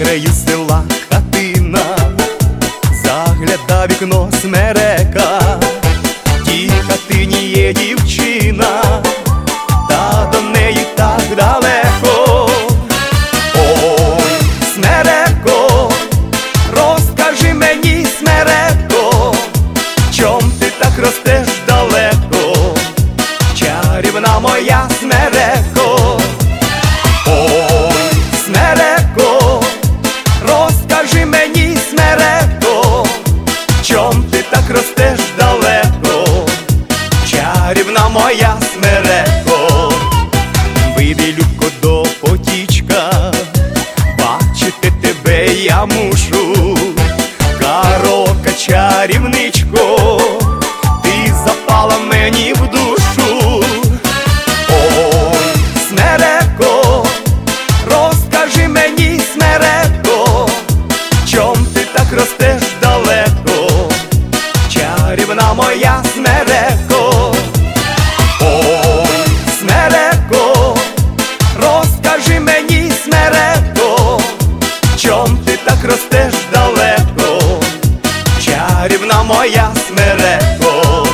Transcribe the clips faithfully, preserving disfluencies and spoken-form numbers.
краю села хатина, загляда вікно смерека. В тій хатині є дівчина, та до неї так далеко. Ой, смереко, розкажи мені, смереко, чом ти так ростеш далеко, чарівна моя смереко. Ой, смереко, розкажи мені, смереко, чом ти так ростеш далеко, чарівна моя смереко. Вийди, любко, до потічка, бачити тебе я мушу. Карока, чарівничко, ти запала мені в душу. Ой, смереко, розкажи мені, смереко, чом ти так ростеш далеко, чарівна моя смереко. Ой, смереко, розкажи мені, смереко, чом ти так ростеш далеко, чарівна моя смереко.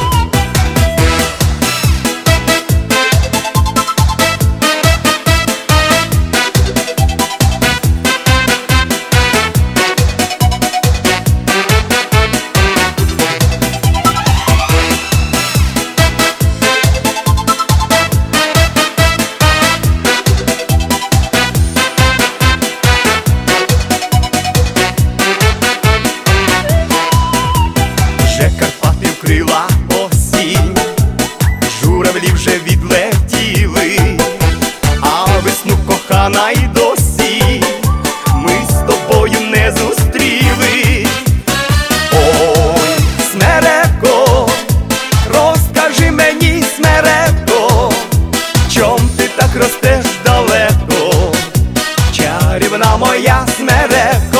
Вже Карпати вкрила осінь, журавлі вже відлетіли, а весну, кохана, й досі ми з тобою не зустріли. Ой, смереко, розкажи мені, смереко, чом ти так ростеш далеко, чарівна моя смереко.